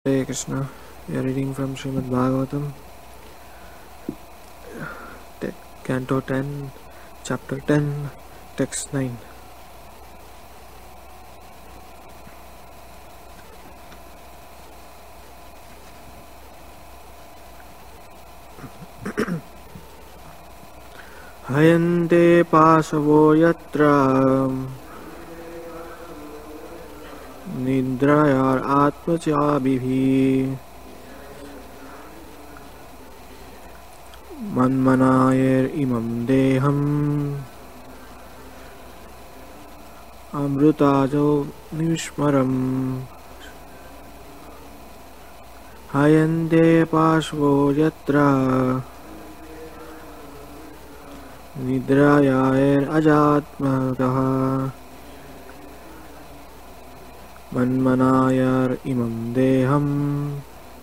Hare Krishna. We are reading from Srimad Bhagavatam, Canto 10, Chapter 10, Text 9. Hayante pasavo yatra nidrayar atmachabhibhi manmanayer imam deham amrutajo nivishmaram. Hayante pasvo yatra nidrayayer ajatmataha manmanayar imam deham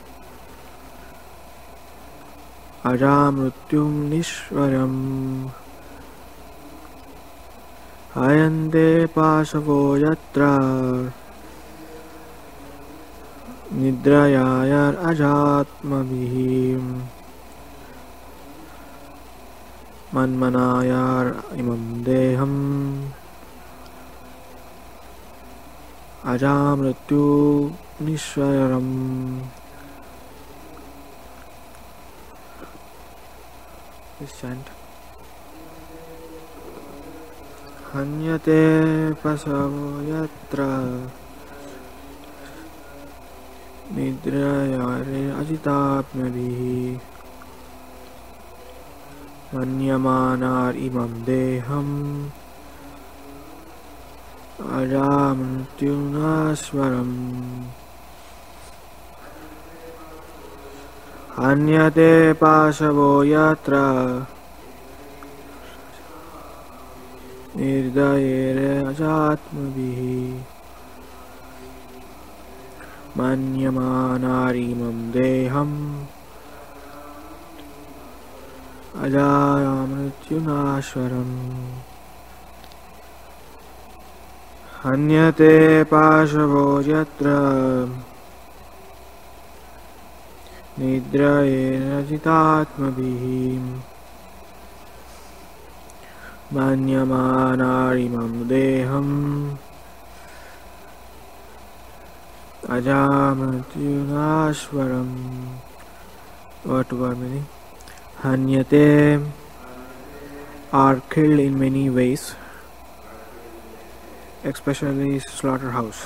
ajamrutyum nishvaram. Hayante pasavo yatra nidrayayar ajatmabhim manmanayar imam deham ajamrityu nishvaram. This chant. Hanyate pasavo yatra nidrayare ajitapnabhi manyamanar imam deham ajamrityunaswaram. Hanyate pasavo yatra nirdayere ajatmabhi manyamanar imam deham ajamrityunaswaram. Hanyate pasavo yatra nidrayena jitatmabhi manyamanar imam deham ajamrityunaswaram. Word to word meaning. Hanyate are killed in many ways, especially slaughterhouse.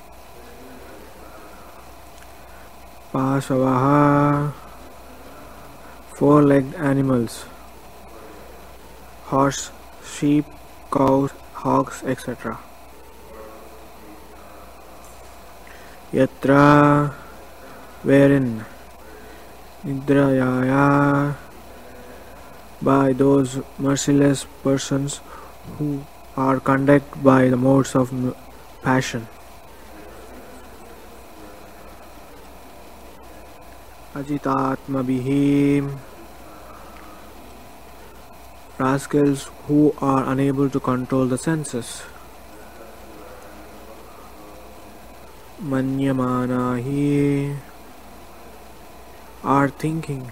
Pasavaha, four-legged animals, horse, sheep, cows, hogs, etc. Yatra, wherein, nidrayaya, by those merciless persons who are conducted by the modes of passion. Ajitatmabhim, rascals who are unable to control the senses. Manyamanahi, are thinking.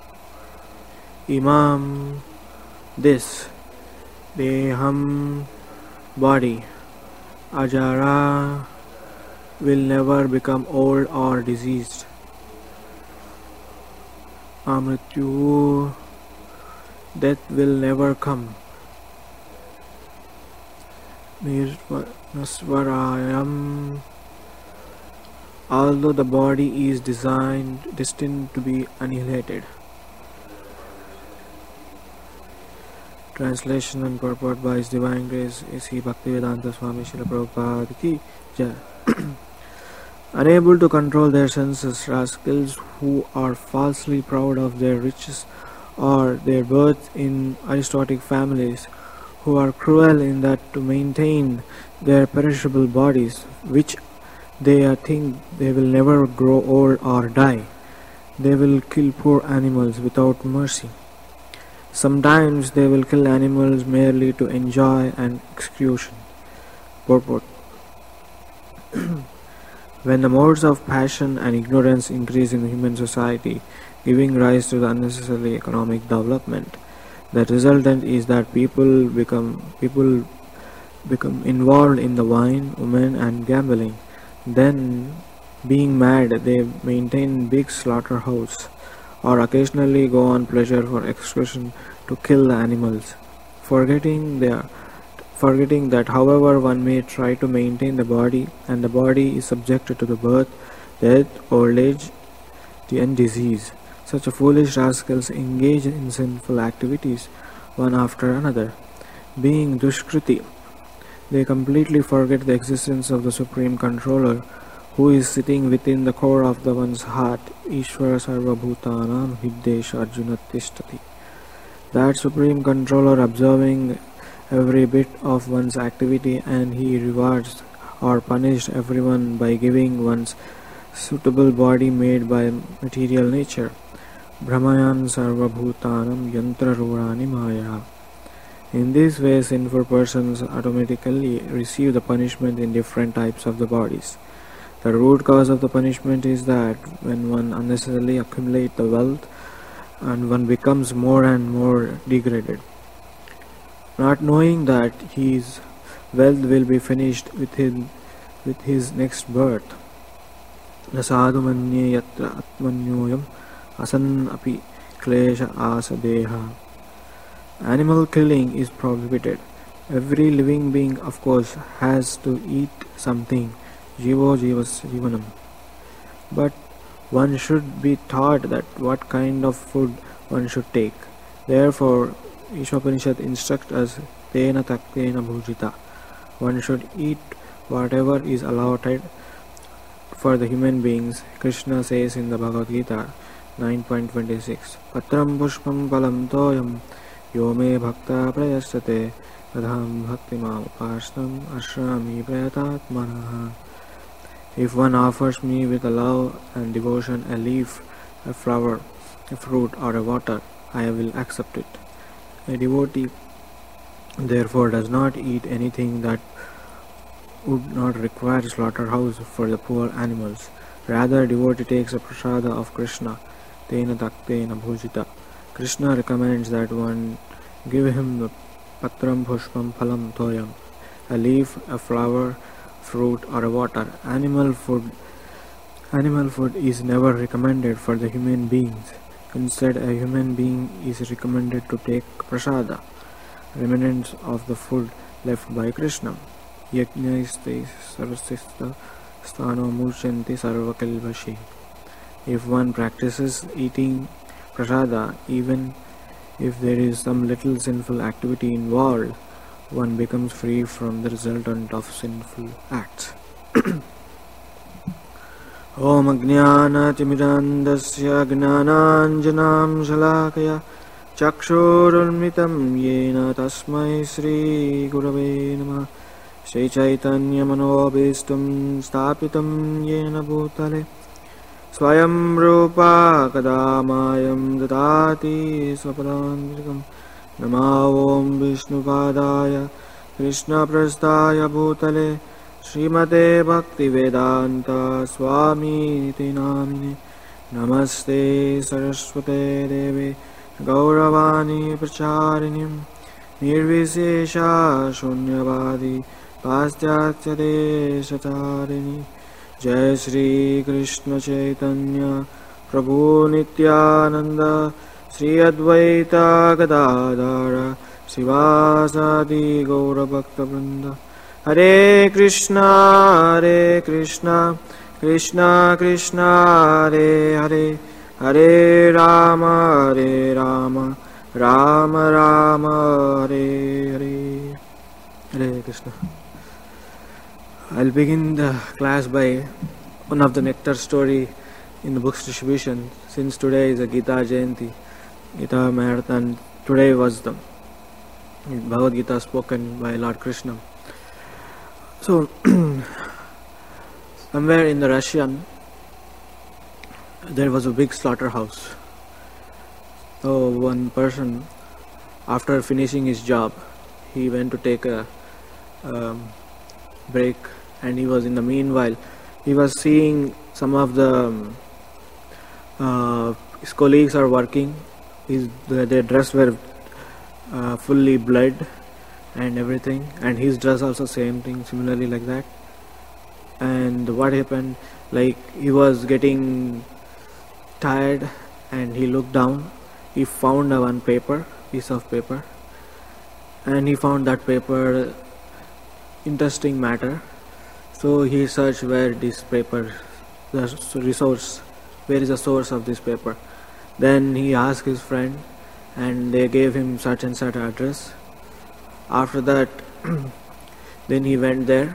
Imam, this. Deham, body. Ajara, will never become old or diseased. Amrityu, death will never come. Nasvarayam, although the body is destined to be annihilated. Translation and purport by His Divine Grace A.C. Bhaktivedanta Swami Srila Prabhupada Ki Jai. Unable to control their senses, rascals who are falsely proud of their riches or their birth in aristocratic families, who are cruel in that to maintain their perishable bodies, which they think they will never grow old or die. They will kill poor animals without mercy. Sometimes they will kill animals merely to enjoy an execution. Purport. When the modes of passion and ignorance increase in human society, giving rise to the unnecessary economic development, the resultant is that people become involved in the wine, women, and gambling. Then, being mad, they maintain big slaughterhouse, or occasionally go on pleasure for excursion to kill the animals, forgetting their forgetting that however one may try to maintain the body, and the body is subjected to the birth, death, old age, and disease. Such foolish rascals engage in sinful activities one after another. Being Dushkriti, they completely forget the existence of the Supreme Controller, who is sitting within the core of the one's heart. Ishvara Sarva Bhutanam Hiddesh Arjuna Tishtati. That Supreme Controller observing every bit of one's activity, and he rewards or punishes everyone by giving one's suitable body made by material nature. Brahmayan Sarva Bhutanam Yantra Rurani Maya. In this way, sinful persons automatically receive the punishment in different types of the bodies. The root cause of the punishment is that when one unnecessarily accumulates the wealth, and one becomes more and more degraded, not knowing that his wealth will be finished with his next birth. Nasadu manye yatra atmanyoyam asan api klesha asadeha. Animal killing is prohibited. Every living being, of course, has to eat something. Jivo jivas jivanam. But one should be taught that what kind of food one should take. Therefore, Ishopanishad instructs us tena taktena bhujita. One should eat whatever is allotted for the human beings. Krishna says in the Bhagavad Gita 9.26, Patram pushpam palam toyam yo me bhakta prayasate tadham bhakti mam upasnam ashrami prayatatmanaha. If one offers me with a love and devotion a leaf, a flower, a fruit, or a water, I will accept it. A devotee therefore does not eat anything that would not require slaughterhouse for the poor animals. Rather, devotee takes a prasada of Krishna, tena taktena bhujita. Krishna recommends that one give him the patram pushpam phalam toyam, a leaf, a flower, fruit, or a water. Animal food is never recommended for the human beings. Instead, a human being is recommended to take prasada, remnants of the food left by Krishna. Yajnaiste sarvasista sthano murchanti sarvakalvashi. If one practices eating prasada, even if there is some little sinful activity involved, one becomes free from the resultant of sinful acts. Om Ajnanatimidandasya Gnananjanam Shalakaya Chakshurunmitam Yena Tasmai Sri Gurave Namah. Shri Chaitanya Manobhistam Stapitam Yena Bhutale Swayam Rupa Kadamayam Dadati Swapadandrikam. Namo Om Vishnupadaya Krishna Prasthaya Bhutale Srimate Bhaktivedanta Swami Iti Namine. Namaste Saraswate Deve Gauravani Pracharinim Nirvisesha Shunyavadi Pastyatya Desatarini. Jai Shri Krishna Chaitanya Prabhu Nityananda Sri Advaita Gadadara Sivasadi Gaura Bhakta Vrinda. Hare Krishna Krishna Krishna Hare Hare, Hare Rama Rama Rama Hare Hare. Hare Krishna. I'll begin the class by one of the nectar story in the book's distribution. Since today is a Gita Jayanti, Gita Marathon, today was the Bhagavad Gita spoken by Lord Krishna. So, somewhere in the Russian, there was a big slaughterhouse. So one person, after finishing his job, he went to take a break, and he was in the meanwhile he was seeing some of the his colleagues are working. Their dress were fully blood and everything, and his dress also same thing, similarly like that. And what happened? Like, he was getting tired, and he looked down. He found one piece of paper, and he found that paper interesting matter. So he searched where this paper, the resource, where is the source of this paper. Then he asked his friend, and they gave him such and such address. After that, then he went there.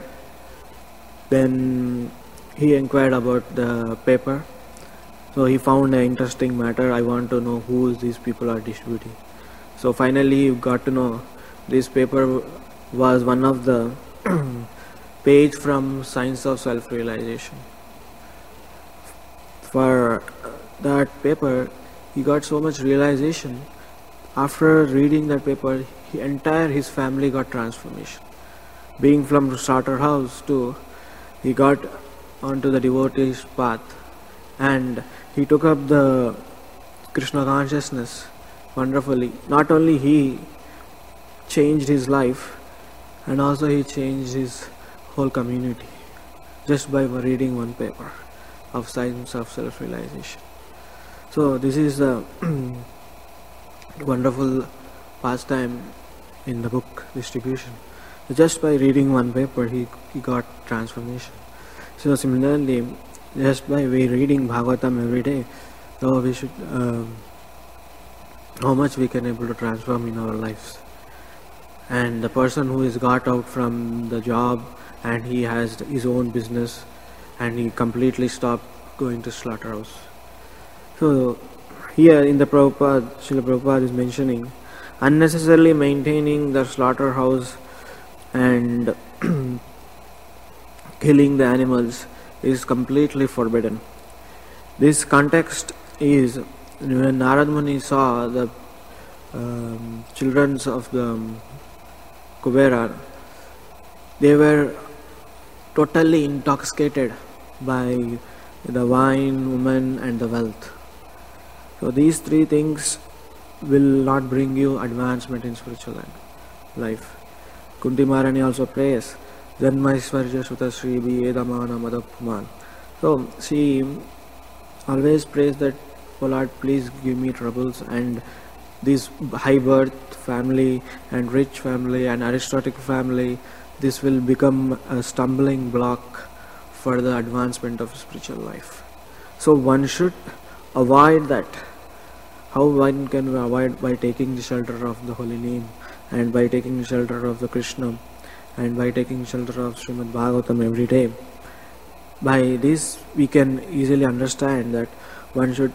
Then he inquired about the paper. So he found an interesting matter. I want to know who these people are distributing. So finally he got to know this paper was one of the page from Science of Self-Realization. For that paper, he got so much realization. After reading that paper, his family got transformation. Being from slaughterhouse too, he got onto the devotee's path, and he took up the Krishna consciousness wonderfully. Not only he changed his life, and also he changed his whole community just by reading one paper of Science of Self-Realization. So this is a wonderful pastime in the book distribution. Just by reading one paper, he got transformation. So similarly, just by reading Bhagavatam every day, so we should how much we can able to transform in our lives. And the person who is got out from the job and he has his own business and he completely stopped going to slaughterhouse. So here in the Prabhupada, Srila Prabhupada is mentioning unnecessarily maintaining the slaughterhouse and killing the animals is completely forbidden. This context is when Narad Muni saw the children of the Kubera, they were totally intoxicated by the wine, woman and the wealth. So these three things will not bring you advancement in spiritual life. Kunti Maharani also prays, Janmaisvarja Shuta Shri Biyedamana Madapman. So she always prays that, oh Lord, please give me troubles, and this high birth family and rich family and aristocratic family, this will become a stumbling block for the advancement of spiritual life. So one should avoid that. How one can avoid? By taking the shelter of the holy name, and by taking the shelter of the Krishna, and by taking shelter of Srimad Bhagavatam every day. By this we can easily understand that one should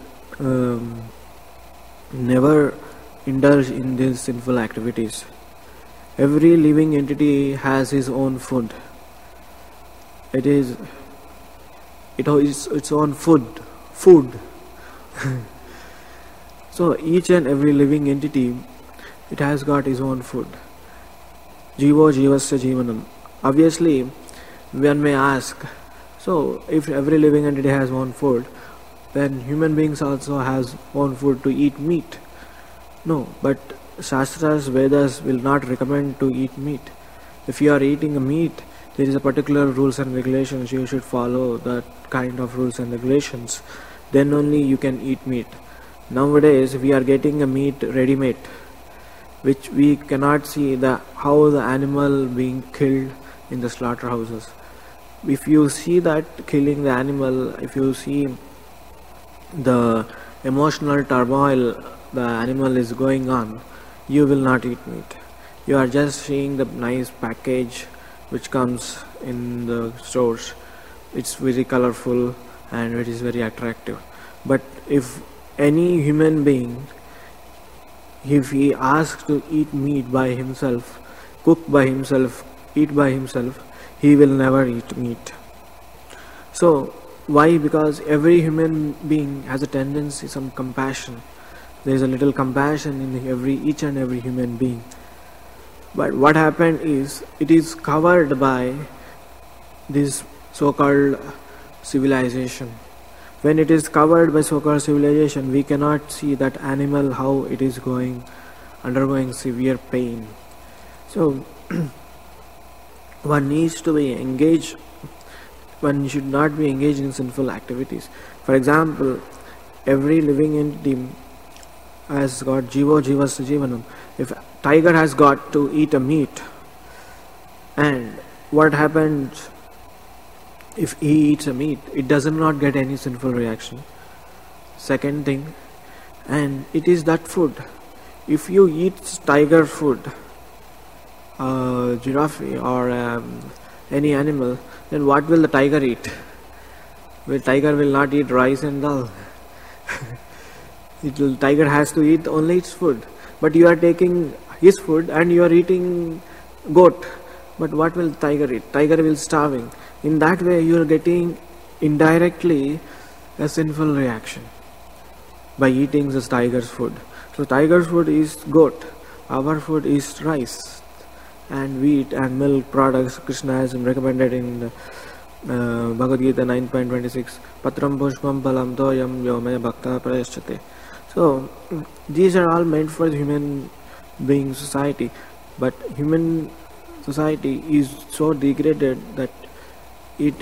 never indulge in these sinful activities. Every living entity has his own food. It is its own food. So each and every living entity, it has got its own food. Jivo jivasya jivanam. Obviously, one may ask, so if every living entity has own food, then human beings also has own food to eat meat. No, but Shastras, Vedas will not recommend to eat meat. If you are eating a meat, there is a particular rules and regulations. You should follow that kind of rules and regulations. Then only you can eat meat. Nowadays, we are getting a meat ready-made, which we cannot see how the animal being killed in the slaughterhouses. If you see that killing the animal, if you see the emotional turmoil the animal is going on, you will not eat meat. You are just seeing the nice package which comes in the stores. It's very colorful and it is very attractive. But if any human being, if he asks to eat meat by himself, cook by himself, eat by himself, he will never eat meat. So why? Because every human being has a tendency, some compassion. There is a little compassion in each and every human being. But what happened is, it is covered by this so-called civilization. When it is covered by so-called civilization, we cannot see that animal how it is undergoing severe pain. So one needs to be engaged. One should not be engaged in sinful activities. For example, every living entity has got jivo jivasya jivanam. If tiger has got to eat a meat, and what happens if he eats a meat? It does not get any sinful reaction. Second thing, and it is that food. If you eat tiger food, giraffe or any animal, then what will the tiger eat? Well, tiger will not eat rice and dal. Tiger has to eat only its food. But you are taking his food and you are eating goat. But what will tiger eat? Tiger will starving. In that way you are getting indirectly a sinful reaction by eating this tiger's food. So tiger's food is goat. Our food is rice and wheat and milk products. Krishna has recommended in the Bhagavad Gita 9.26, Patram Pushpam Palam Toyam Yome Bhakta Prayaschate. So these are all meant for the human being society, but human society is so degraded that it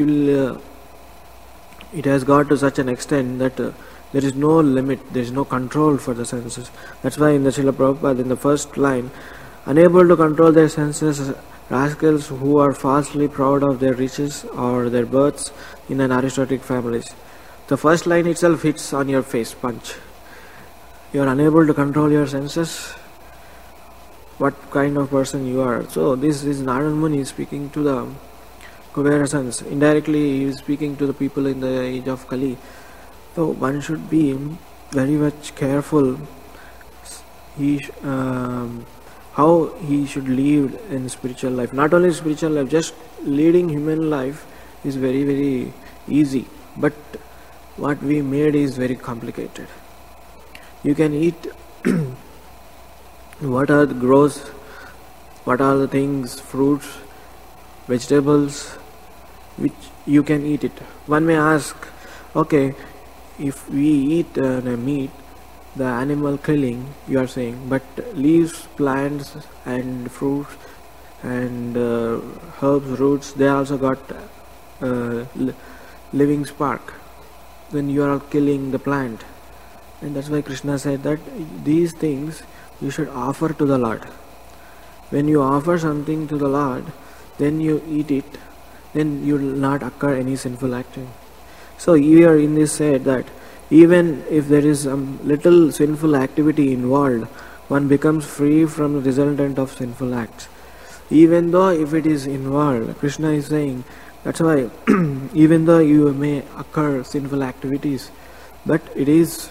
has got to such an extent that there is no limit, there is no control for the senses. That's why in the Srila Prabhupada, in the first line, unable to control their senses, rascals who are falsely proud of their riches or their births in an aristocratic families. The first line itself hits on your face, punch. You are unable to control your senses. What kind of person you are? So this is Narad Muni speaking to the Kubera sons. Indirectly he is speaking to the people in the age of Kali. So one should be very much careful how he should live in spiritual life. Not only spiritual life, just leading human life is very, very easy. But what we made is very complicated. You can eat what are the things, fruits, vegetables, which you can eat it. One may ask, okay, if we eat meat, the animal killing, you are saying, but leaves, plants and fruits and herbs, roots, they also got living spark. Then you are killing the plant. And that's why Krishna said that these things you should offer to the Lord. When you offer something to the Lord, then you eat it, then you will not occur any sinful action. So here in this said that even if there is some little sinful activity involved, one becomes free from the resultant of sinful acts. Even though if it is involved, Krishna is saying, that's why even though you may occur sinful activities, but it is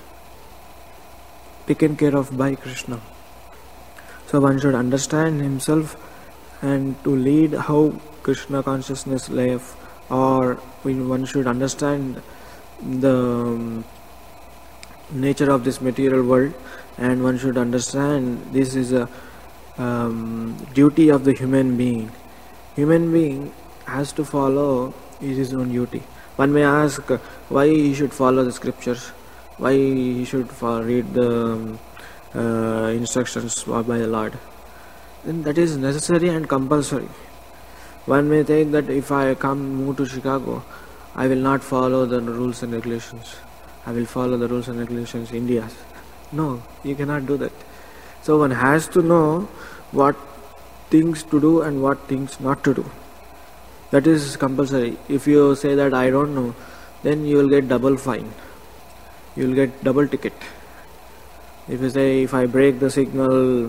taken care of by Krishna. So one should understand himself and to lead how Krishna consciousness life, or one should understand the nature of this material world, and one should understand this is a duty of the human being. Human being has to follow his own duty. One may ask why he should follow the scriptures, why he should read the instructions by the Lord. Then that is necessary and compulsory. One may think that if I move to Chicago, I will not follow the rules and regulations. I will follow the rules and regulations India's. No, you cannot do that. So one has to know what things to do and what things not to do. That is compulsory. If you say that I don't know, then you will get double fine. You will get double ticket. If you say if I break the signal,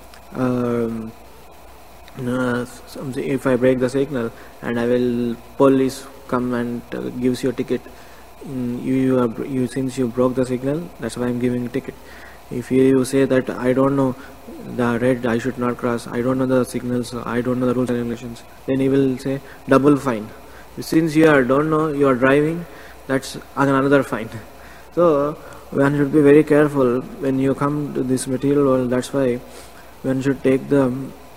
if I break the signal and I will police come and gives you a ticket, you since you broke the signal, that's why I'm giving a ticket. If you say that I don't know the red, I should not cross, I don't know the signals, I don't know the rules and regulations, then he will say double fine. Since you don't know, you are driving, that's another fine. So one should be very careful when you come to this material world. That's why one should take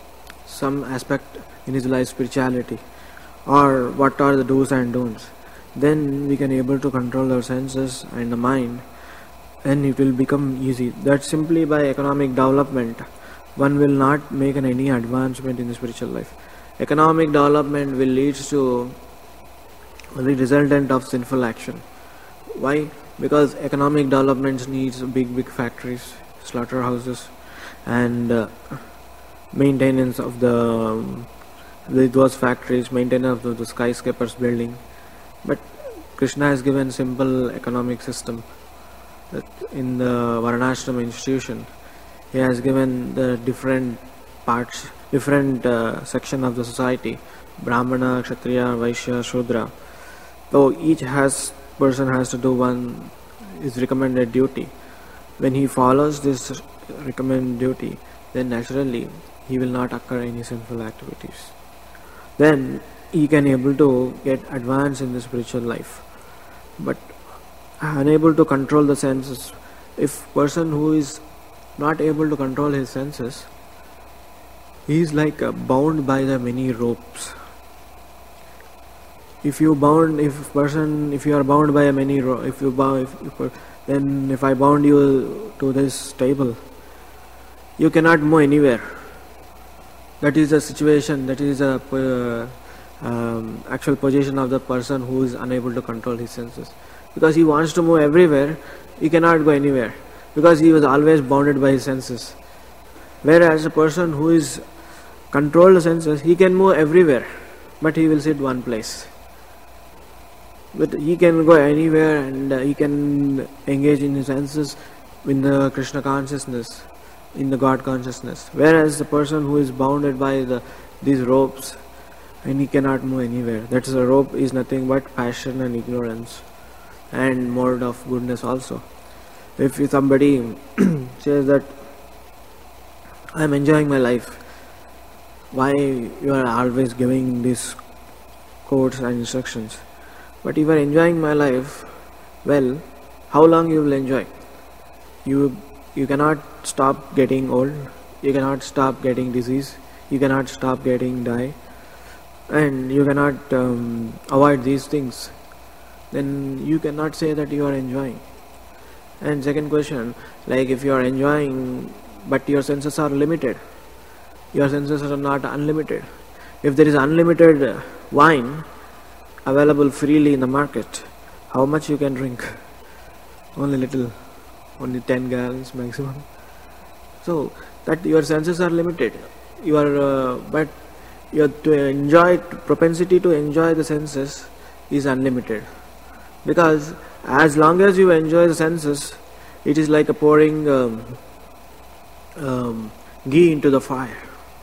some aspect in his life, spirituality, or what are the do's and don'ts. then we can able to control our senses and the mind, and it will become easy. That simply by economic development, one will not make any advancement in the spiritual life. Economic development will lead to the resultant of sinful action. Why? Because economic development needs big factories, slaughterhouses, and maintenance of those factories, maintenance of the skyscrapers building. But Krishna has given simple economic system. That in the Varnashrama institution, he has given the different parts, different section of the society: Brahmana, Kshatriya, Vaishya, Shudra. So each person has to do one is recommended duty. When he follows this recommended duty, then naturally he will not occur any sinful activities. Then he can able to get advanced in the spiritual life. But unable to control the senses, if person who is not able to control his senses, he is like bound by the many ropes. If you are bound by a many ropes, then if I bound you to this table, you cannot move anywhere. That is the situation. That is the actual position of the person who is unable to control his senses. Because he wants to move everywhere, he cannot go anywhere, because he was always bounded by his senses. Whereas a person who is controlled the senses, he can move everywhere, but he will sit one place. But he can go anywhere, and he can engage in his senses in the Krishna consciousness, in the God consciousness. Whereas the person who is bounded by these ropes, and he cannot move anywhere. That's the rope is nothing but passion and ignorance, and mode of goodness also. If somebody says that I am enjoying my life, why you are always giving these codes and instructions? But if you are enjoying my life, well, how long you will enjoy? You cannot stop getting old, you cannot stop getting disease, you cannot stop getting die, and you cannot avoid these things. Then you cannot say that you are enjoying. And second question, like if you are enjoying but your senses are limited, your senses are not unlimited. If there is unlimited wine available freely in the market, how much you can drink? Only little, only 10 gallons maximum. So that your senses are limited. But your propensity to enjoy the senses is unlimited. Because as long as you enjoy the senses, it is like a pouring ghee into the fire.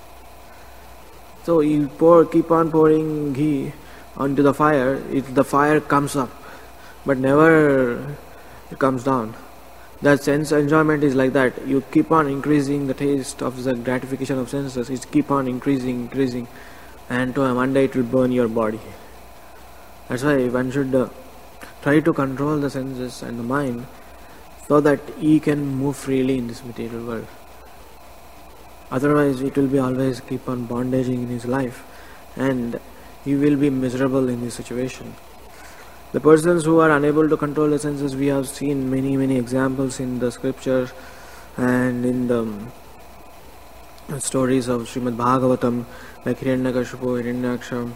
So you keep on pouring ghee onto the fire, the fire comes up, but never it comes down. That sense enjoyment is like that. You keep on increasing the taste of the gratification of senses. It keep on increasing, and to one day it will burn your body. That's why one should try to control the senses and the mind, so that he can move freely in this material world. Otherwise, it will be always keep on bondaging in his life, and he will be miserable in this situation. The persons who are unable to control the senses, we have seen many examples in the scriptures and in the stories of Srimad Bhagavatam, like Hiranyakashipu, Hiranyaksha.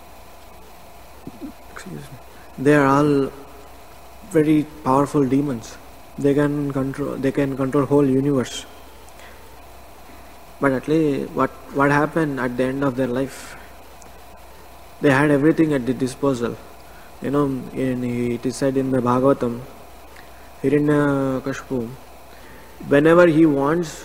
They are all very powerful demons. They can control whole universe. But at least what happened at the end of their life? They had everything at their disposal. It is said in the Bhagavatam, Hiranyakashipu, whenever he wants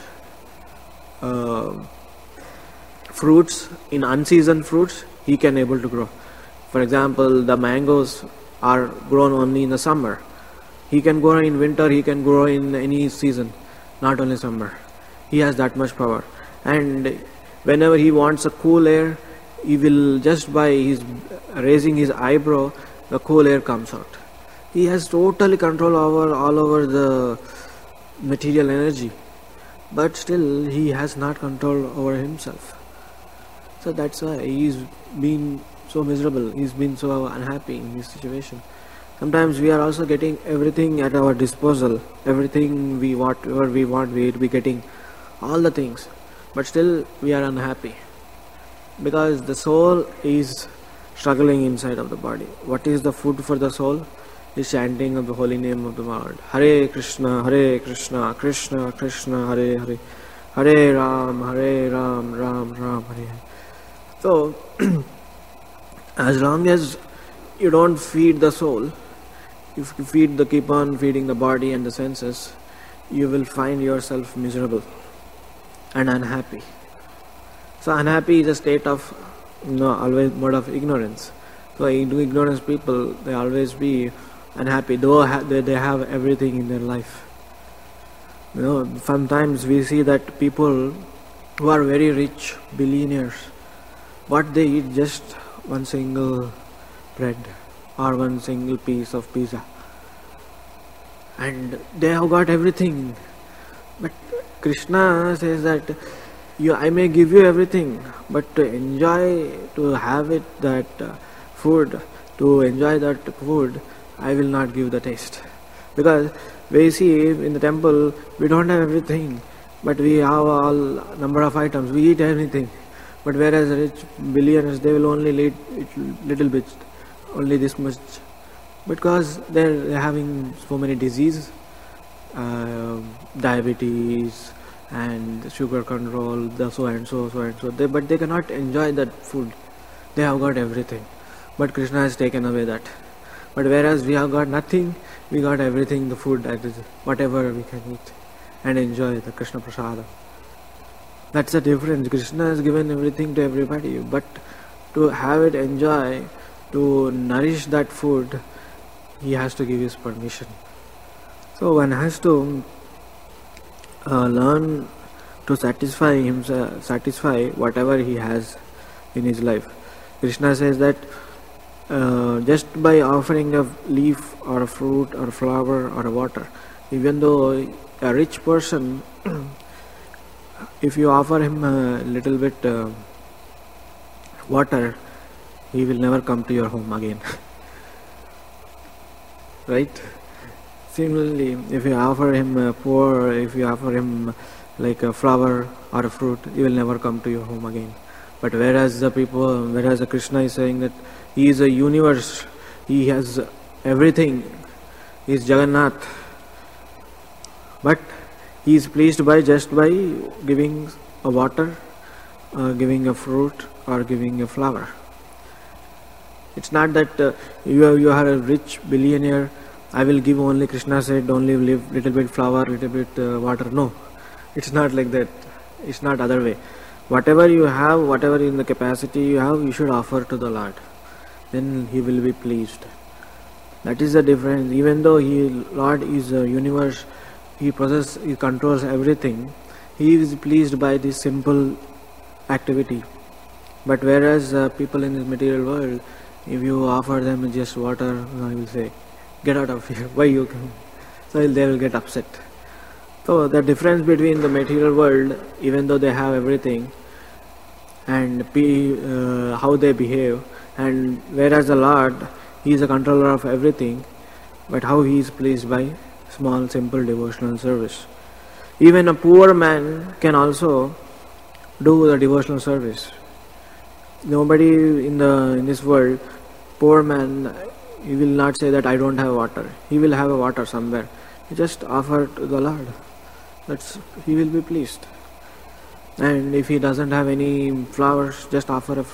fruits, in unseasoned fruits, he can able to grow. For example, the mangoes are grown only in the summer. He can grow in winter, he can grow in any season, not only summer. He has that much power. And whenever he wants a cool air, he will just by his raising his eyebrow, the cool air comes out. He has totally control all over the material energy, but still he has not control over himself. So that's why he is being so miserable. He's been so unhappy in this situation. Sometimes we are also getting everything at our disposal. Everything whatever we want, we'll be getting all the things. But still we are unhappy. Because the soul is struggling inside of the body. What is the food for the soul? Is chanting of the holy name of the Lord. Hare Krishna, Krishna Krishna, Hare Hare. Hare Ram, Ram Ram, Hare Hare. So, as long as you don't feed the soul, if you keep on feeding the body and the senses, you will find yourself miserable and unhappy. So unhappy is a state of always mode of ignorance. So ignorance people, they always be unhappy, though they have everything in their life. Sometimes we see that people who are very rich, billionaires, what they eat just one single bread or one single piece of pizza, and they have got everything. But Krishna says that I may give you everything, but to enjoy, to have it, that food, to enjoy that food, I will not give the taste. Because we see in the temple, we don't have everything, but we have all number of items, we eat everything. But whereas rich billionaires, they will only eat little bit, only this much, because they're having so many diseases, diabetes and sugar control, the so and so. But they cannot enjoy that food. They have got everything, but Krishna has taken away that. But whereas we have got nothing, we got everything, the food, whatever we can eat and enjoy the Krishna Prasada. That's the difference. Krishna has given everything to everybody, but to have it, enjoy, to nourish that food, he has to give his permission. So one has to learn to satisfy himself, satisfy whatever he has in his life. Krishna says that just by offering a leaf or a fruit or a flower or a water, even though a rich person, if you offer him a little bit water, he will never come to your home again. Right? Similarly, if you offer him poor, if you offer him like a flower or a fruit, he will never come to your home again. But whereas the Krishna is saying that he is a universe, he has everything, he is Jagannath, but he is pleased by just by giving a water, giving a fruit or giving a flower. It's not that you are a rich billionaire, I will give only, Krishna said, only little bit flower, little bit water. No, it's not like that. It's not other way. Whatever you have, whatever in the capacity you have, you should offer to the Lord. Then he will be pleased. That is the difference. Even though Lord is a universe, he controls everything, he is pleased by this simple activity. But whereas people in this material world, if you offer them just water, I will say, get out of here, why you come? So they will get upset. So the difference between the material world, even though they have everything, and how they behave, and whereas the Lord, he is a controller of everything, but how he is pleased by small, simple devotional service. Even a poor man can also do the devotional service. Nobody in this world, poor man, he will not say that I don't have water. He will have a water somewhere. He just offer to the Lord. He will be pleased. And if he doesn't have any flowers, just offer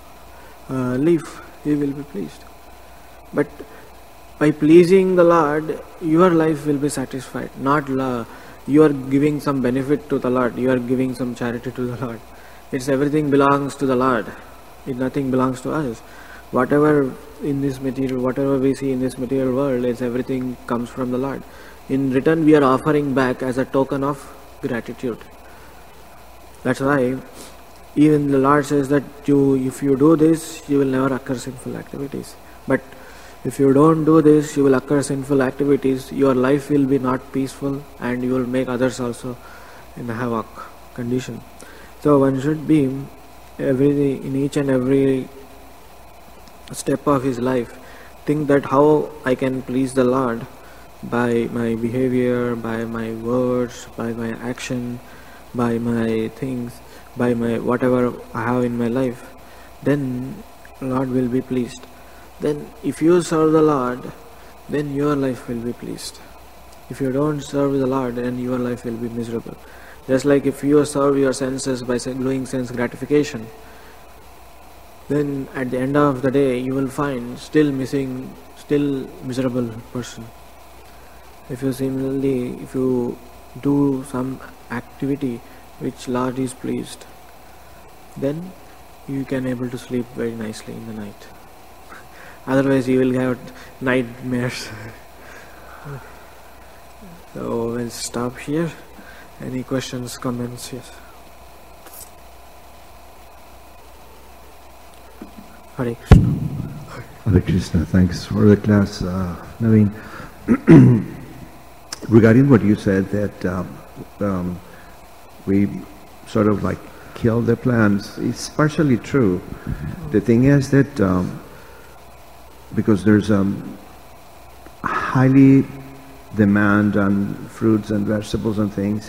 a leaf. He will be pleased. But by pleasing the Lord, your life will be satisfied. Not you are giving some benefit to the Lord. You are giving some charity to the Lord. It's everything belongs to the Lord. Nothing belongs to us. Whatever in this material, whatever we see in this material world, is everything comes from the Lord. In return, we are offering back as a token of gratitude. That's why even the Lord says that if you do this, you will never occur sinful activities. But if you don't do this, you will occur sinful activities. Your life will be not peaceful, and you will make others also in a havoc condition. So one should be in each and every step of his life think that how I can please the Lord by my behavior, by my words, by my action, by my things, by my whatever I have in my life, then Lord will be pleased. Then if you serve the Lord, then your life will be pleased. If you don't serve the Lord, then your life will be miserable. Just like if you serve your senses by doing sense gratification, then at the end of the day you will find still miserable person. If you do some activity which Lord is pleased, then you can able to sleep very nicely in the night. Otherwise you will have nightmares. So we'll stop here. Any questions, comments? Yes. Hare Krishna. Hare Krishna, thanks for the class, Naveen. Regarding what you said that we sort of like kill the plants, it's partially true. The thing is that because there's highly demand on fruits and vegetables and things,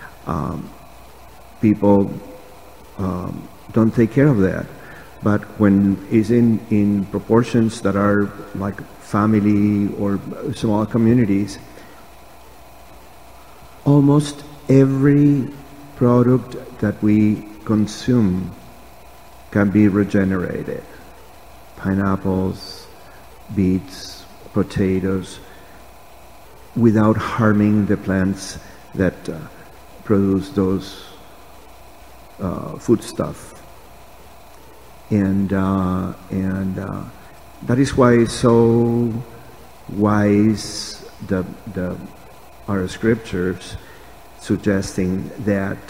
people don't take care of that. But when it's in proportions that are like family or small communities, almost every product that we consume can be regenerated. Pineapples, beets, potatoes, without harming the plants that produce those foodstuff. And that is why it's so wise our scriptures suggesting that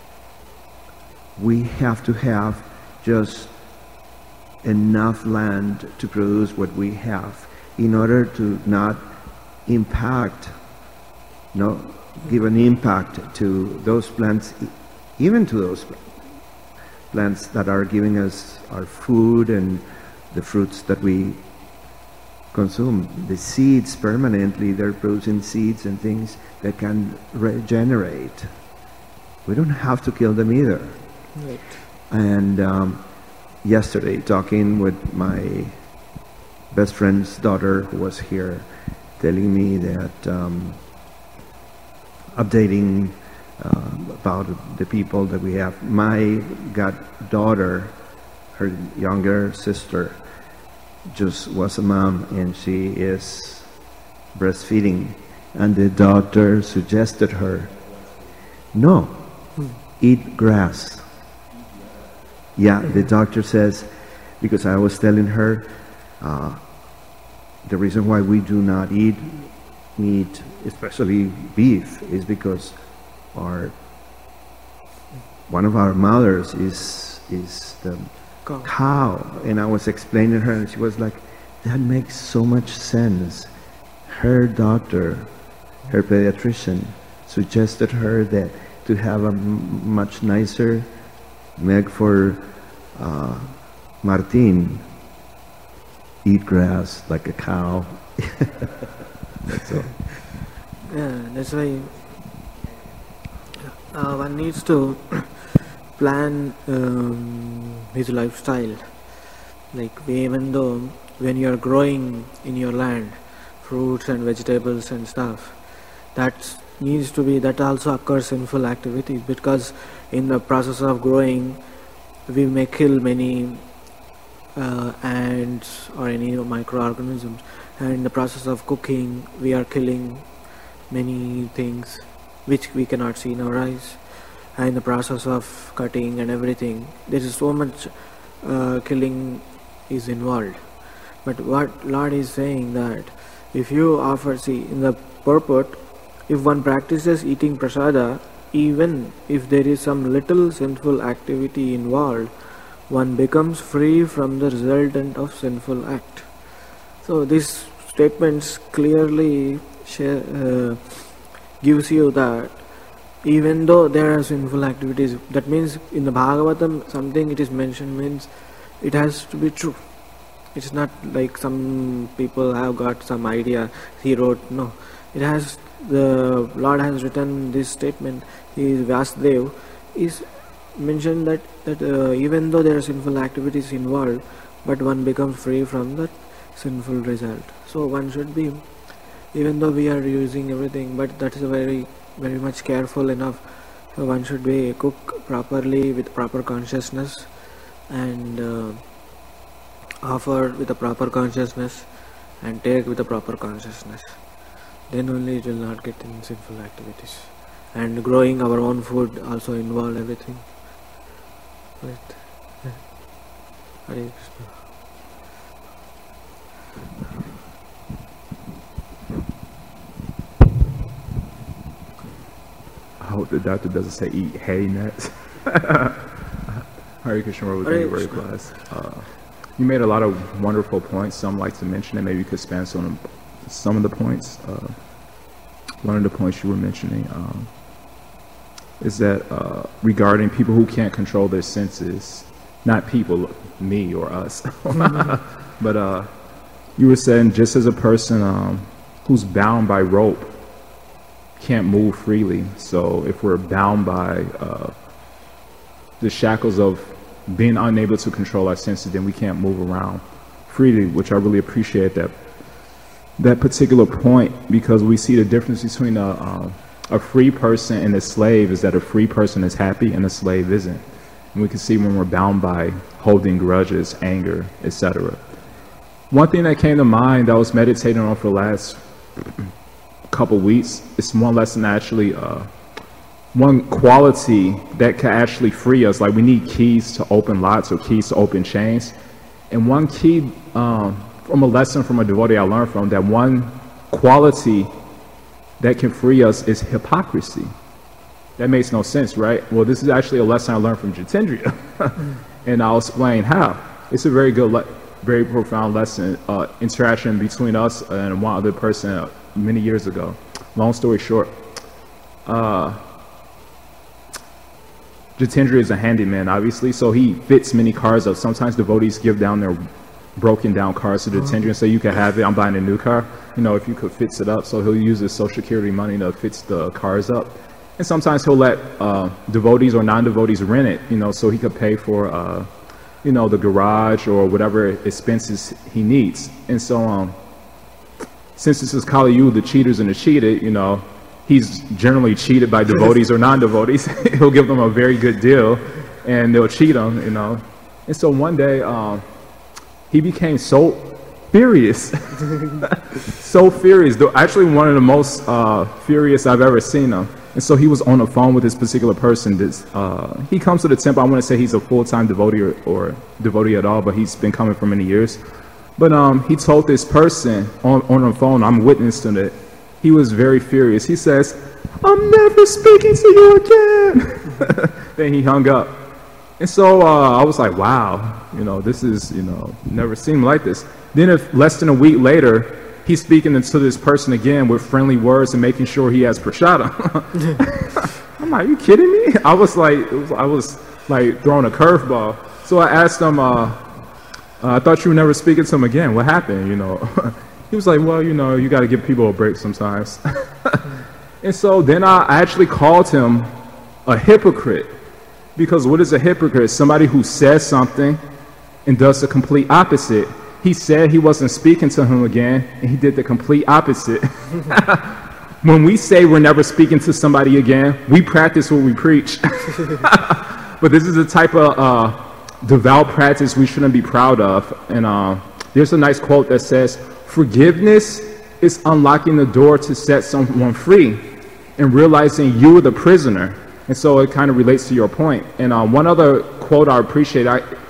we have to have just enough land to produce what we have in order to not impact, give an impact to those plants, even to those plants that are giving us our food and the fruits that we consume. The seeds permanently, they're producing seeds and things that can regenerate. We don't have to kill them either. Right. And yesterday, talking with my best friend's daughter who was here, telling me that updating about the people that we have. My goddaughter, her younger sister, just was a mom and she is breastfeeding, and the doctor suggested her, no, eat grass. Yeah, the doctor says, because I was telling her the reason why we do not eat meat, especially beef, is because one of our mothers is the cow. And I was explaining to her, and she was like, that makes so much sense. Her doctor, her pediatrician, suggested her that to have a much nicer milk for Martin, eat grass like a cow. That's all. Yeah, that's why one needs to plan his lifestyle. Like even though when you are growing in your land fruits and vegetables and stuff, that also occurs sinful activities, because in the process of growing we may kill many ants or any microorganisms, and in the process of cooking we are killing many things which we cannot see in our eyes, and in the process of cutting and everything there is so much killing is involved. But what Lord is saying, that if you offer, see in the purport, if one practices eating prasada, even if there is some little sinful activity involved, one becomes free from the resultant of sinful act. So these statements clearly gives you that even though there are sinful activities, that means in the Bhagavatam something it is mentioned means it has to be true. It's not like some people have got some idea he wrote. No, it has, the Lord has written this statement. He is Vasudev is mentioned that even though there are sinful activities involved, but one becomes free from that sinful result. So one should be, even though we are using everything, but that is a very much careful enough. So one should be cook properly with proper consciousness, and offer with a proper consciousness, and take with a proper consciousness. Then only it will not get in sinful activities. And growing our own food also involve everything. Right. Hare Krishna. I hope the doctor doesn't say eat hay nuts. Hare Krishna, Prabhu, thank you for your class. You made a lot of wonderful points. Some like to mention, and maybe you could expand on some of the points. One of the points you were mentioning is that regarding people who can't control their senses, not people, me or us, but you were saying just as a person who's bound by rope can't move freely. So if we're bound by the shackles of being unable to control our senses, then we can't move around freely, which I really appreciate that particular point, because we see the difference between a free person and a slave is that a free person is happy and a slave isn't. And we can see when we're bound by holding grudges, anger, etc. One thing that came to mind that I was meditating on for the last couple weeks, it's one lesson actually, one quality that can actually free us. Like we need keys to open locks or keys to open chains. And one key from a lesson from a devotee I learned from, that one quality that can free us is hypocrisy. That makes no sense, right? Well, this is actually a lesson I learned from Jitendriya. And I'll explain how. It's a very good, very profound lesson, interaction between us and one other person many years ago. Long story short, Jitendriya is a handyman, obviously, so he fits many cars up. Sometimes devotees give down their broken down cars to Jitendriya and say, you can have it, I'm buying a new car, you know, if you could fix it up. So he'll use his social security money to fix the cars up. And sometimes he'll let devotees or non-devotees rent it, you know, so he could pay for, you know, the garage or whatever expenses he needs. And so since this is Kali Yuga, the cheaters and the cheated, you know, he's generally cheated by devotees or non-devotees. He'll give them a very good deal and they'll cheat him, you know. And so one day he became so furious, so furious, actually one of the most furious I've ever seen him. And so he was on the phone with this particular person. He comes to the temple. I want to say he's a full-time devotee or devotee at all, but he's been coming for many years. But he told this person on the phone, I'm witness to it, he was very furious. He says, I'm never speaking to you again. Then he hung up. And so I was like, wow, you know, this is, you know, never seen him like this. Then less than a week later, he's speaking to this person again with friendly words and making sure he has prashadam. I'm like, are you kidding me? I was like throwing a curveball. So I asked him, I thought you were never speaking to him again. What happened, you know? He was like, well, you know, you got to give people a break sometimes. And so then I actually called him a hypocrite. Because what is a hypocrite? Somebody who says something and does the complete opposite. He said he wasn't speaking to him again, and he did the complete opposite. When we say we're never speaking to somebody again, we practice what we preach. But this is a type of devout practice we shouldn't be proud of. And there's a nice quote that says, forgiveness is unlocking the door to set someone free and realizing you are the prisoner. And so it kind of relates to your point. And one other quote I appreciate,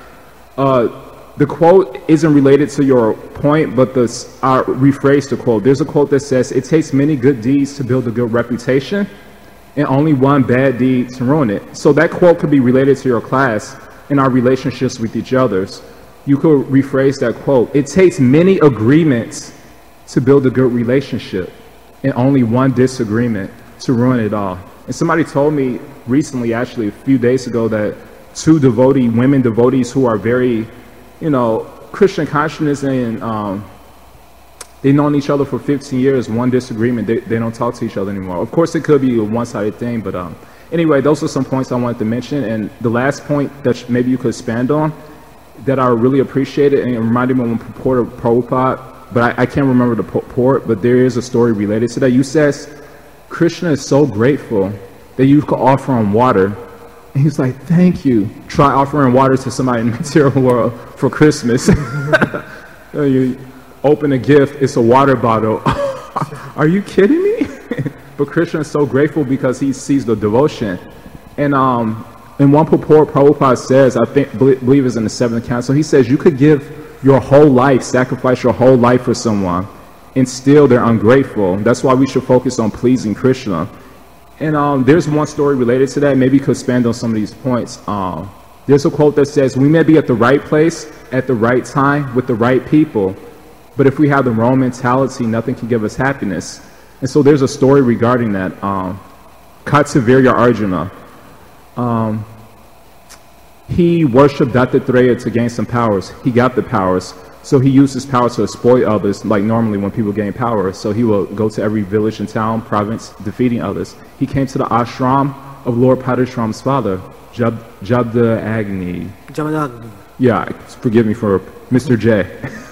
the quote isn't related to your point, but I'll rephrase the quote. There's a quote that says, it takes many good deeds to build a good reputation and only one bad deed to ruin it. So that quote could be related to your class and our relationships with each other. You could rephrase that quote. It takes many agreements to build a good relationship and only one disagreement to ruin it all. And somebody told me recently, actually a few days ago, that two women devotees who are very, you know, Christian consciousness and they've known each other for 15 years. One disagreement, they don't talk to each other anymore. Of course, it could be a one-sided thing, but anyway, those are some points I wanted to mention. And the last point that maybe you could expand on that I really appreciated, and it reminded me of one purport of Prabhupada, but I can't remember the purport, but there is a story related to that. You says, Krishna is so grateful that you could offer him water. And he's like, thank you. Try offering water to somebody in the material world for Christmas. You open a gift, it's a water bottle. Are you kidding me? But Krishna is so grateful because he sees the devotion. And in one purport, Prabhupada says, I believe it's in the 7th Council, he says you could give your whole life, sacrifice your whole life for someone, and still they're ungrateful. That's why we should focus on pleasing Krishna. And there's one story related to that. Maybe you could expand on some of these points. There's a quote that says, we may be at the right place at the right time with the right people, but if we have the wrong mentality, nothing can give us happiness. And so there's a story regarding that. Kartavirya Arjuna. He worshipped Dattatreya to gain some powers. He got the powers. So he used his power to exploit others, like normally when people gain power. So he will go to every village and town, province, defeating others. He came to the ashram of Lord Padashram's father, Jamadagni. Yeah, forgive me for Mr. J.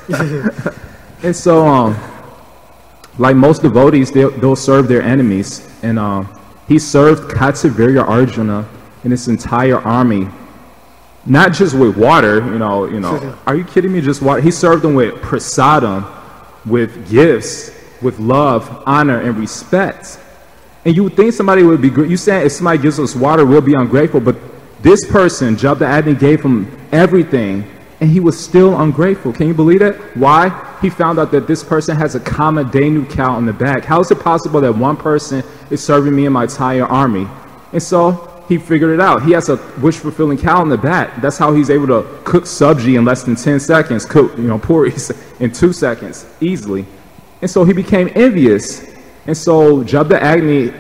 And so, like most devotees, they'll serve their enemies. And he served Kartavirya Arjuna and his entire army. Not just with water, you know, are you kidding me? Just water. He served them with prasadam, with gifts, with love, honor, and respect. And you would think somebody would be, you saying if somebody gives us water, we'll be ungrateful, but this person, Jamadagni, gave him everything, and he was still ungrateful. Can you believe that? Why? He found out that this person has a Kamadhenu cow in the back. How is it possible that one person is serving me and my entire army? And so he figured it out. He has a wish-fulfilling cow in the back. That's how he's able to cook sabji in less than 10 seconds, cook, puris in 2 seconds, easily. And so he became envious. And so Jamadagni,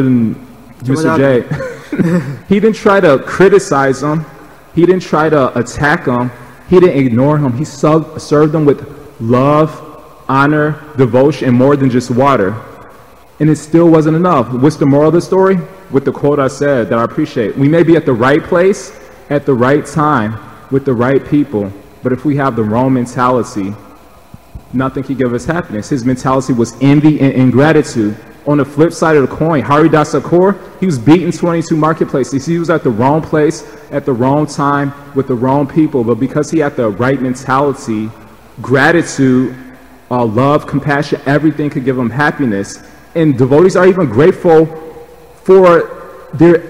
Mr. J, he didn't try to criticize him. He didn't try to attack him. He didn't ignore him. He served them with love, honor, devotion, and more than just water. And it still wasn't enough. What's the moral of the story? With the quote I said that I appreciate. We may be at the right place at the right time with the right people, but if we have the wrong mentality, nothing can give us happiness. His mentality was envy and ingratitude. On the flip side of the coin, Haridas Thakur, he was beaten 22 marketplaces. He was at the wrong place at the wrong time with the wrong people, but because he had the right mentality, gratitude, love, compassion, everything could give him happiness. And devotees are even grateful for their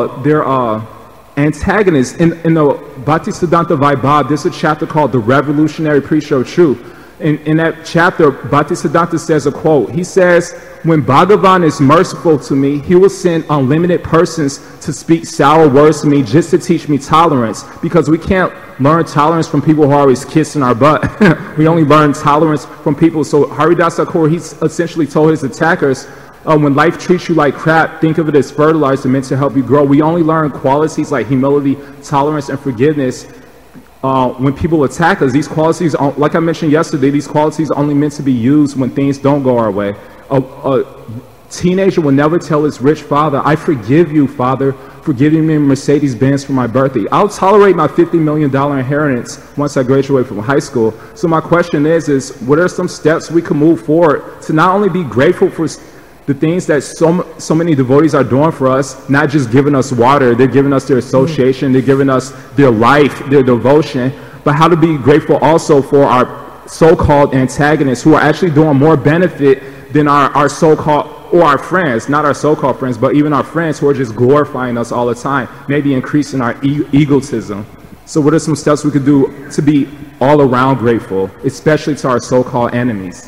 antagonists. In the Bhaktisiddhanta Vaibhav, there's a chapter called The Revolutionary Preacher of Truth. In that chapter, Bhaktisiddhanta says a quote. He says, when Bhagavan is merciful to me, he will send unlimited persons to speak sour words to me just to teach me tolerance, because we can't learn tolerance from people who are always kissing our butt. We only learn tolerance from people. So Haridas Thakur, he essentially told his attackers, when life treats you like crap, think of it as fertilizer meant to help you grow. We only learn qualities like humility, tolerance, and forgiveness when people attack us. These qualities, like I mentioned yesterday, these qualities are only meant to be used when things don't go our way. A teenager will never tell his rich father, I forgive you, father, for giving me a Mercedes-Benz for my birthday. I'll tolerate my $50 million inheritance once I graduate from high school. So my question is what are some steps we can move forward to not only be grateful for the things that so many devotees are doing for us, not just giving us water, they're giving us their association, they're giving us their life, their devotion, but how to be grateful also for our so-called antagonists who are actually doing more benefit than our so-called, or our friends, not our so-called friends, but even our friends who are just glorifying us all the time, maybe increasing our egotism. So what are some steps we could do to be all around grateful, especially to our so-called enemies?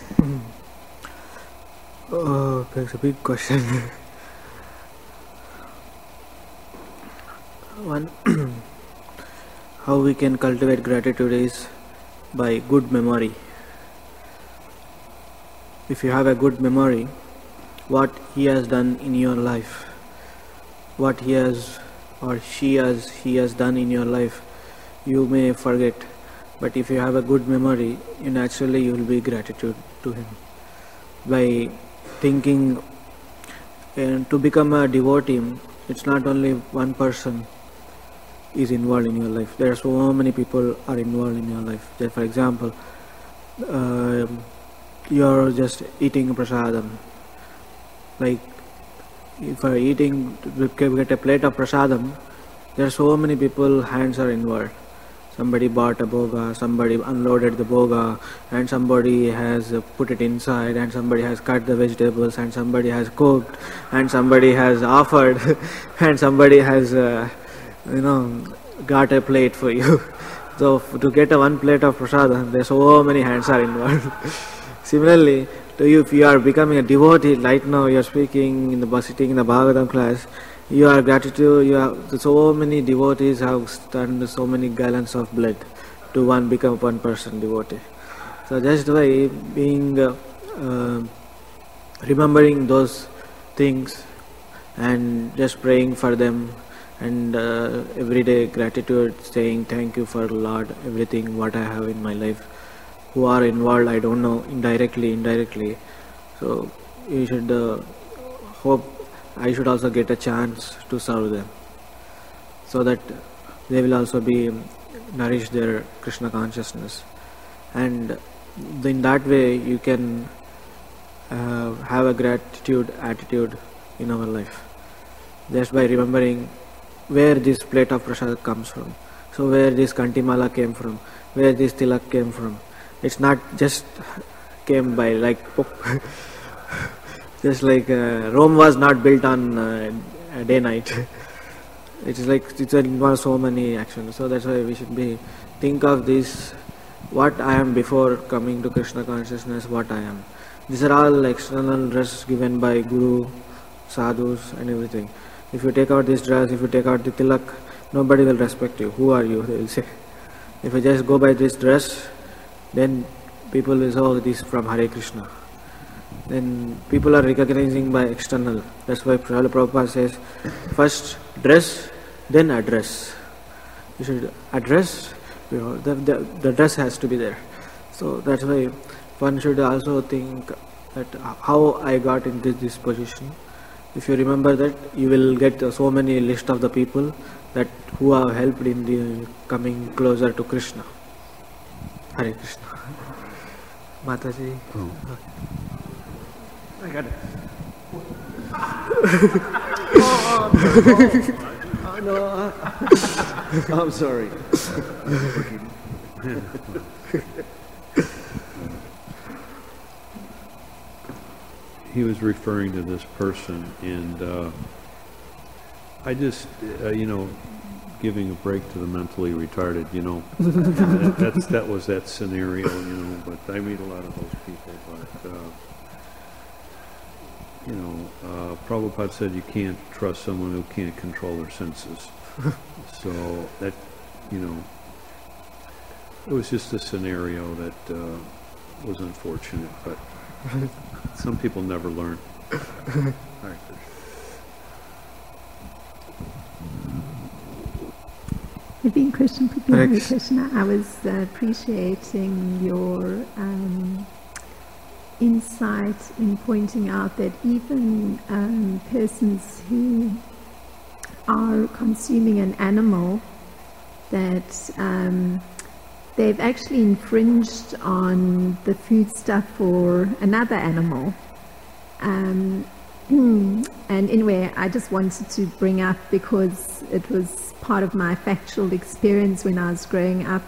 Oh, that's a big question. One, how we can cultivate gratitude is by good memory. If you have a good memory, what he has done in your life, what he has or he has done in your life, you may forget. But if you have a good memory, naturally you will be gratitude to him. By thinking, and to become a devotee, it's not only one person is involved in your life. There are so many people are involved in your life. Just for example, you're just eating prasadam. Like if you're eating, get a plate of prasadam, there are so many people, hands are involved. Somebody bought a boga, somebody unloaded the boga, and somebody has put it inside, and somebody has cut the vegetables, and somebody has cooked, and somebody has offered, and somebody has, got a plate for you. So to get a one plate of prasadam, there's so many hands are involved. Similarly, to you, if you are becoming a devotee, right now you are speaking sitting in the Bhagavatam class, you are gratitude, so many devotees have turned so many gallons of blood to become one person devotee. So just by being, remembering those things and just praying for them, and everyday gratitude, saying thank you for Lord, everything what I have in my life, who are involved, I don't know, indirectly. So you should hope I should also get a chance to serve them, so that they will also be nourish their Krishna consciousness, and in that way you can have a gratitude attitude in our life, just by remembering where this plate of prasad comes from, so where this kantimala came from, where this tilak came from. It's not just came by like just like Rome was not built on day night. It's like it's involves so many actions. So that's why we should think of this, what I am before coming to Krishna consciousness, what I am. These are all external dress given by Guru, sadhus and everything. If you take out this dress, if you take out the tilak, nobody will respect you. Who are you? They will say. If you just go by this dress, then people will say, oh, this is from Hare Krishna. Then people are recognizing by external. That's why Srila Prabhupada says, first dress, then address. You should address, the dress has to be there. So that's why one should also think that how I got into this position. If you remember that, you will get so many list of the people that who have helped in the coming closer to Krishna. Hare Krishna. Mataji. Oh. I got it. No, I'm sorry. He was referring to this person, and I just, giving a break to the mentally retarded, that was that scenario, but I meet a lot of those people, but, Prabhupada said you can't trust someone who can't control their senses. So that, it was just a scenario that was unfortunate, but some people never learn. All right. Naveen Krishna, Hare Krishna, I was appreciating your insight in pointing out that even persons who are consuming an animal, that they've actually infringed on the foodstuff for another animal. And anyway, I just wanted to bring up, because it was part of my factual experience when I was growing up,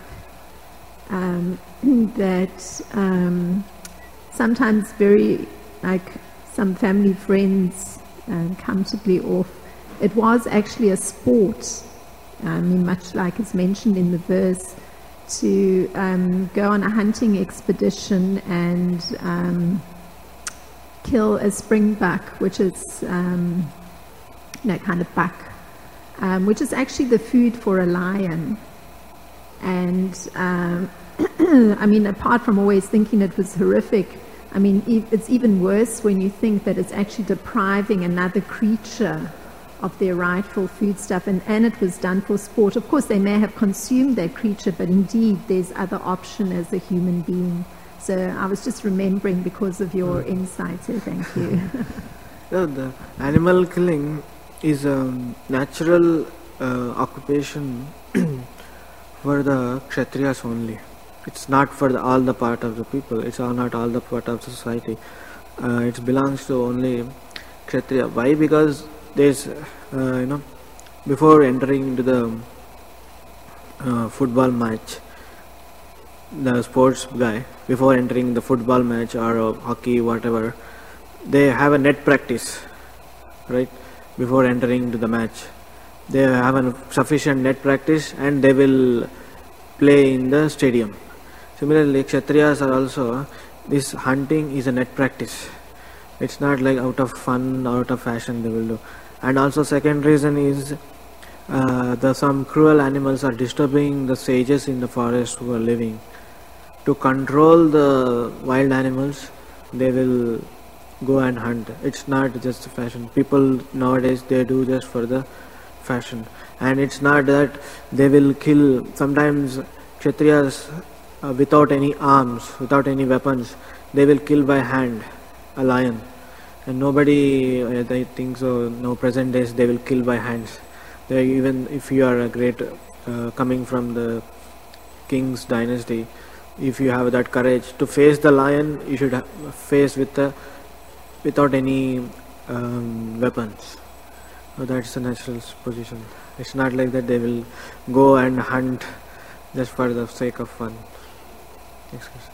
that sometimes some family friends comfortably off, it was actually a sport, much like it's mentioned in the verse, to go on a hunting expedition and kill a springbuck, which is kind of buck, which is actually the food for a lion. And apart from always thinking it was horrific, it's even worse when you think that it's actually depriving another creature of their rightful foodstuff, and it was done for sport. Of course, they may have consumed that creature, but indeed there's other option as a human being. So I was just remembering because of your insight, so thank you. No, the animal killing is a natural occupation for the Kshatriyas only. It's not for all the part of the people. It's not all the part of society. It belongs to only Kshatriya. Why? Because there's, before entering into the football match, the sports guy, before entering the football match or hockey, whatever, they have a net practice, right? Before entering to the match, they have a sufficient net practice and they will play in the stadium. Similarly, Kshatriyas are also, this hunting is a net practice. It's not like out of fun, out of fashion they will do. And also second reason is some cruel animals are disturbing the sages in the forest who are living. To control the wild animals, they will go and hunt. It's not just fashion. People nowadays, they do just for the fashion. And it's not that they will kill. Sometimes Kshatriyas, without any arms, without any weapons, they will kill by hand a lion. And nobody, I think so, no present days, they will kill by hands. They, even if you are a great, coming from the king's dynasty, if you have that courage to face the lion, you should face without any weapons. So that's the natural position. It's not like that they will go and hunt just for the sake of fun. Next question.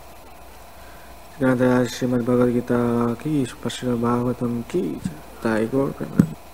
Grantha Srimad Bhagavad Gita ki, Srimad Bhagavatam ki, Jai Gaur Premanand.